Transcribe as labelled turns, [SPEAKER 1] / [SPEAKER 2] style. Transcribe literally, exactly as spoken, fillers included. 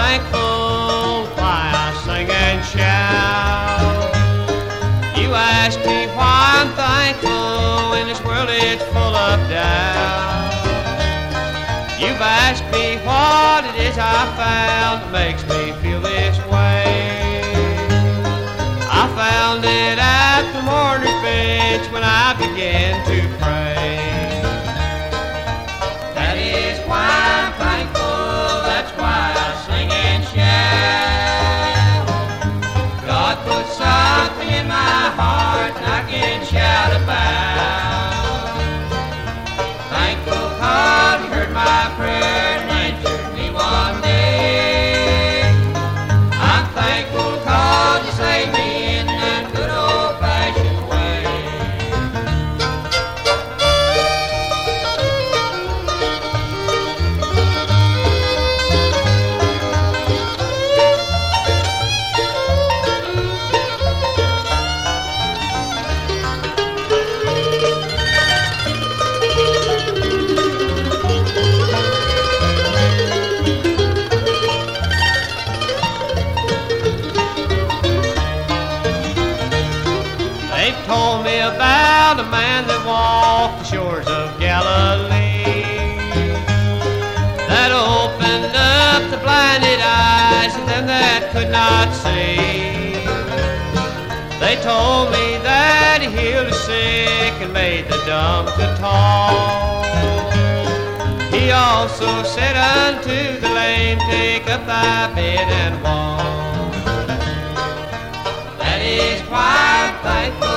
[SPEAKER 1] thankful why I sing and shout. You ask me why I'm thankful in this world it's full of doubt. You've asked me what it is I found that makes me feel this way. I found it at the mourner's bench when I began to pray. That is why I'm thankful, that's why I sing and shout. God put something in my heart and I can shout about. Thankful 'cause He heard my prayer and answered me one day. I'm thankful 'cause He saved me in that good old-fashioned way. They've told me about a man that walked the shores of Galilee, that opened up the blinded eyes of them that could not see. They told me that He healed the sick and made the dumb to talk. He also said unto the lame, take up thy bed and walk. That is why I'm thankful,